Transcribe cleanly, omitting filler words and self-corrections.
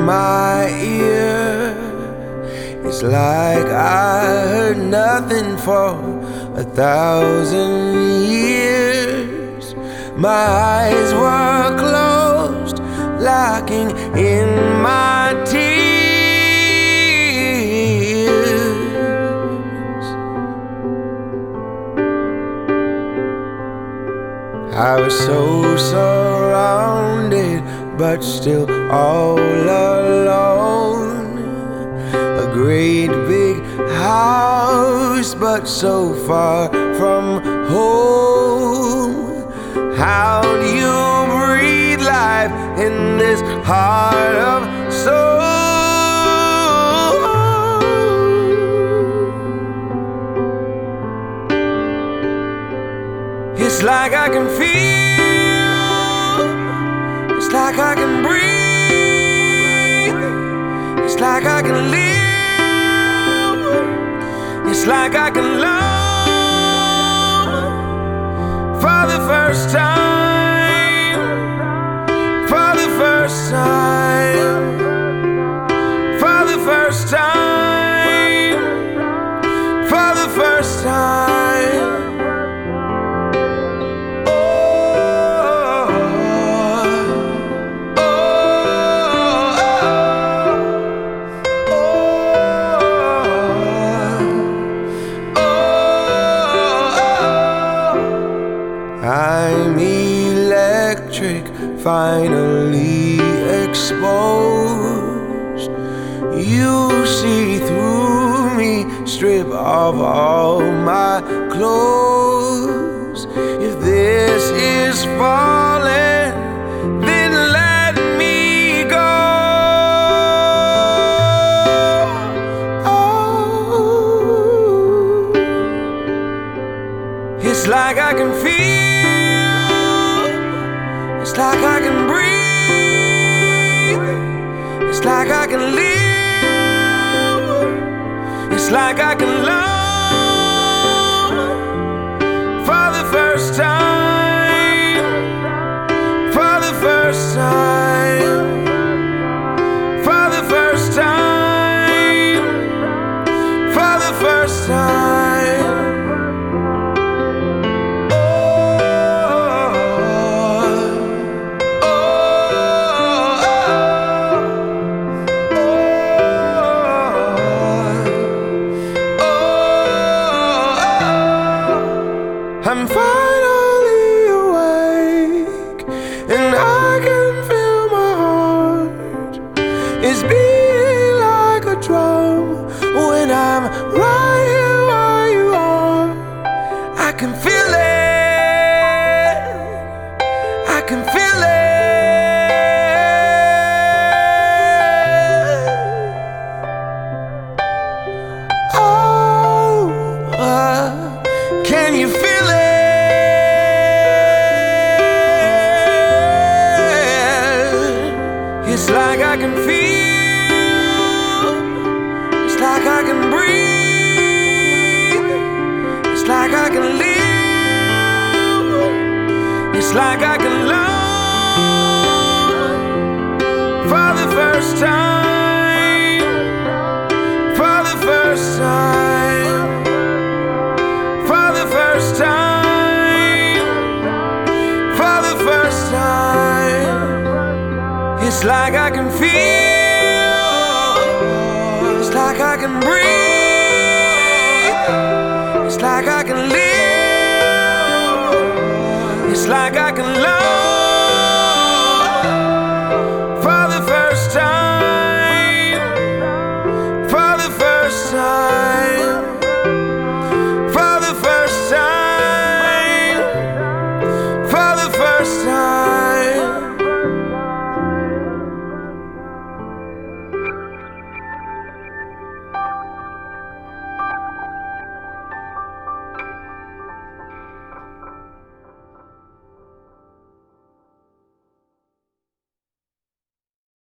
my ear. It's like I heard nothing for 1,000 years. My eyes were closed, locking in my tears. I was so surrounded, but still all alone. A great big house, but so far from home. How do you breathe life in this heart of stone? It's like I can feel, it's like I can breathe, it's like I can live, it's like I can love for the first time, for the first time, for the first time, for the first time. I'm electric, finally exposed. You see through me, strip off all my clothes. If this is falling, then let me go. Oh, it's like I can feel, it's like I can breathe, it's like I can live, it's like I can love for the first time, for the first time, for the first time, for the first time. I'm finally awake, and I can feel my heart is beating like a drum when I'm right here where you are. I can feel it, I can feel it. Oh, can you feel it? It's like I can feel, it's like I can breathe, it's like I can live, it's like I can love for the first time, for the first time, for the first time, for the first time. It's like I can feel, it's like I can breathe, it's like I can live, it's like I can love